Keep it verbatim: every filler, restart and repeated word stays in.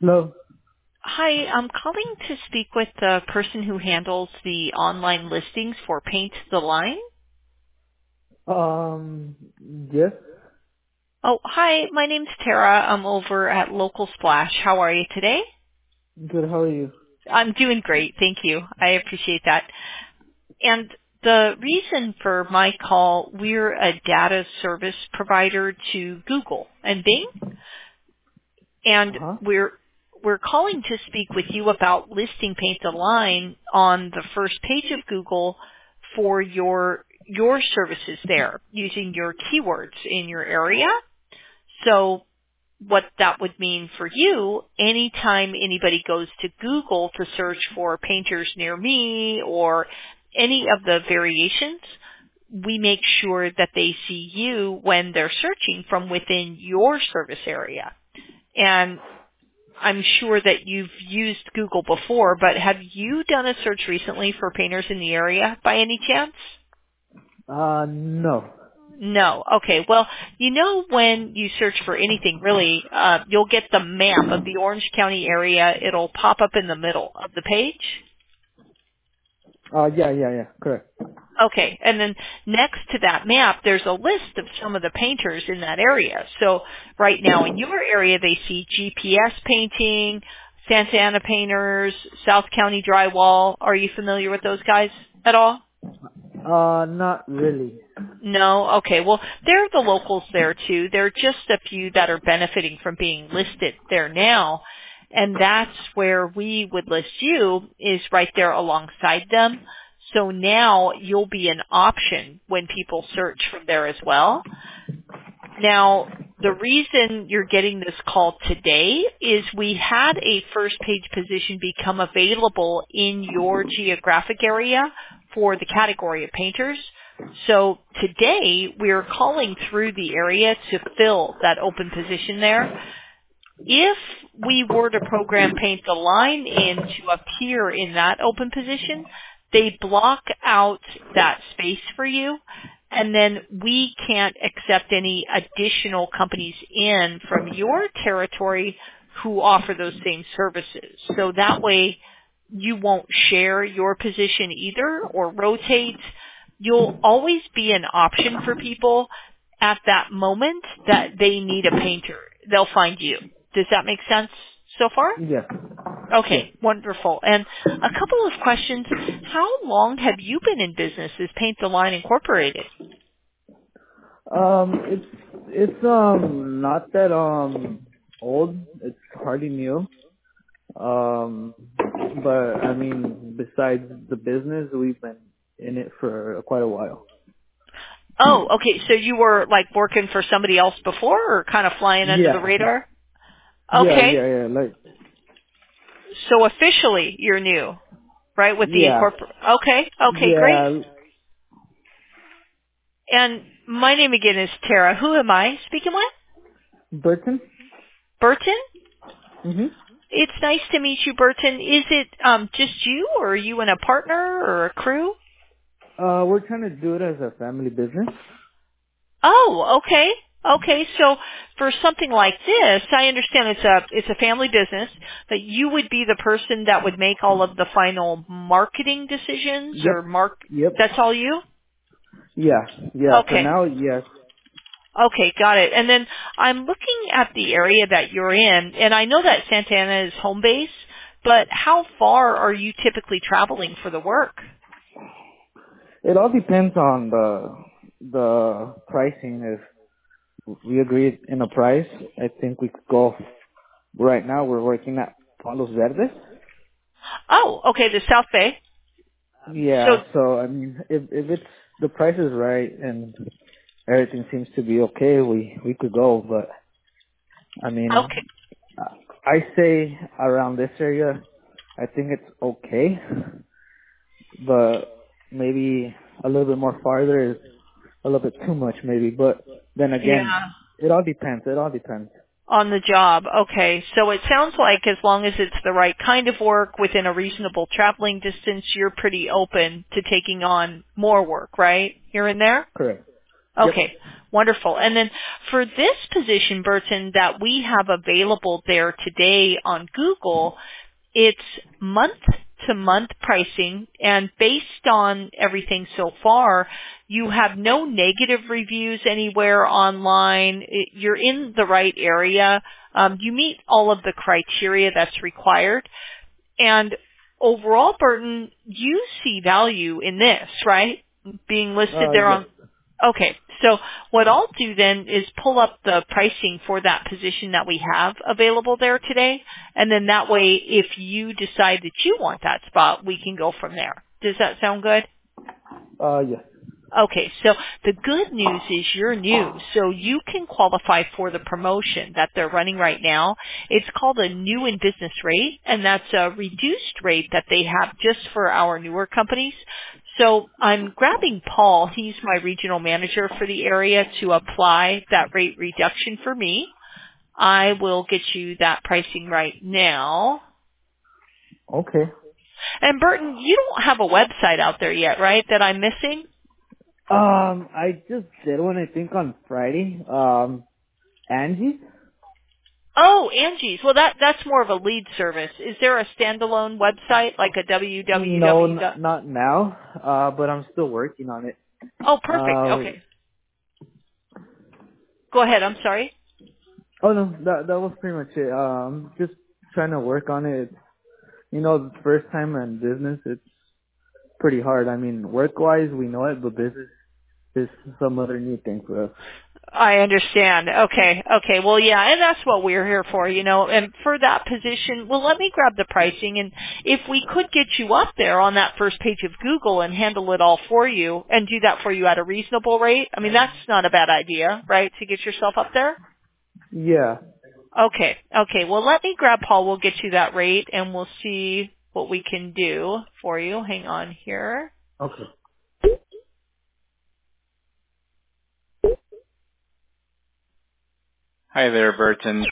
Hello. Hi, I'm calling to speak with the person who handles the online listings for Paint the Line. Um, yes. Oh, hi, my name's Tara. I'm over at Local Splash. How are you today? Good. How are you? I'm doing great, thank you. I appreciate that. And the reason for my call, we're a data service provider to Google and Bing, Uh and huh. we're we're calling to speak with you about listing Paint the Line on the first page of Google for your your services there using your keywords in your area. So what that would mean for you, anytime anybody goes to Google to search for painters near me or any of the variations, we make sure that they see you when they're searching from within your service area. And I'm sure that you've used Google before, but have you done a search recently for painters in the area by any chance? Uh, no. No. Okay. Well, you know when you search for anything really, uh, you'll get the map of the Orange County area. It'll pop up in the middle of the page. Uh, yeah, yeah, yeah. Correct. Okay. And then next to that map, there's a list of some of the painters in that area. So right now in your area, they see G P S Painting, Santa Ana Painters, South County Drywall. Are you familiar with those guys at all? Uh, not really. No? Okay. Well, they're the locals there too. There are just a few that are benefiting from being listed there now. And that's where we would list you is right there alongside them. So now you'll be an option when people search from there as well. Now, the reason you're getting this call today is we had a first page position become available in your geographic area for the category of painters. So today we're calling through the area to fill that open position there. If we were to program Paint the Line in to appear in that open position, they block out that space for you, and then we can't accept any additional companies in from your territory who offer those same services. So that way you won't share your position either or rotate. You'll always be an option for people at that moment that they need a painter. They'll find you. Does that make sense so far? Yes. Yes. Okay, wonderful. And a couple of questions. How long have you been in business as Paint the Line Incorporated? Um, it's it's um not that um old. It's hardly new. Um, but I mean, besides the business, we've been in it for quite a while. Oh, okay. So you were like working for somebody else before or kind of flying under the Yeah. radar? Yeah, Okay. yeah, yeah. Like, So officially you're new, right, with the yeah, incorpor- Okay, okay, great. yeah. And my name again is Tara. Who am I speaking with? Burton. Burton? Mhm. It's nice to meet you, Burton. Is it um, just you, or are you and a partner or a crew? Uh, we're trying to do it as a family business. Oh, okay. Okay, so for something like this, I understand it's a it's a family business, but you would be the person that would make all of the final marketing decisions or Yep. mark Yep. that's all you? Yeah. Yeah. For Okay. now, yes. Okay, got it. And then I'm looking at the area that you're in, and I know that Santa Ana is home base, but how far are you typically traveling for the work? It all depends on the the pricing. If we agree in a price, I think we could go. Right now, we're working at Palos Verdes. Oh, okay, the South Bay. So, Yeah. So I mean, if if it's the price is right and everything seems to be okay, we we could go. But I mean, okay, I say around this area, I think it's okay. But maybe a little bit more farther is a little bit too much maybe, but then again, yeah, it all depends. It all depends. on the job. Okay, so it sounds like as long as it's the right kind of work within a reasonable traveling distance, you're pretty open to taking on more work, right? Here and there? Correct. Yep. Okay. Wonderful. And then for this position, Burton, that we have available there today on Google, it's month-to-month pricing, and based on everything so far, you have no negative reviews anywhere online. It- You're in the right area. Um, you meet all of the criteria that's required. And overall, Burton, you see value in this, right? Being listed Uh, there yes. on. Okay, so what I'll do then is pull up the pricing for that position that we have available there today, and then that way, if you decide that you want that spot, we can go from there. Does that sound good? Uh, yes. Okay, so the good news is you're new, so you can qualify for the promotion that they're running right now. It's called a new in business rate, and that's a reduced rate that they have just for our newer companies. So I'm grabbing Paul, he's my regional manager for the area, to apply that rate reduction for me. I will get you that pricing right now. Okay. And Burton, you don't have a website out there yet, right, that I'm missing? Um, I just did one, I think, on Friday. Um, Angie? Oh, Angie's. Well, that that's more of a lead service. Is there a standalone website like a No, www? n- not now. Uh, but I'm still working on it. Oh, perfect. Uh, Okay. Go ahead. I'm sorry. oh no, that that was pretty much it. Um, just trying to work on it. It's, you know, the first time in business, it's pretty hard. I mean, work-wise, we know it, but business is some other new thing for us. I understand. Okay. Okay. Well, yeah, and that's what we're here for, you know. And for that position, well, let me grab the pricing, and if we could get you up there on that first page of Google and handle it all for you and do that for you at a reasonable rate, I mean, that's not a bad idea, right, to get yourself up there? Yeah. Okay. Okay. Well, let me grab Paul. We'll get you that rate, and we'll see what we can do for you. Hang on here. Okay. Hi there, Burton.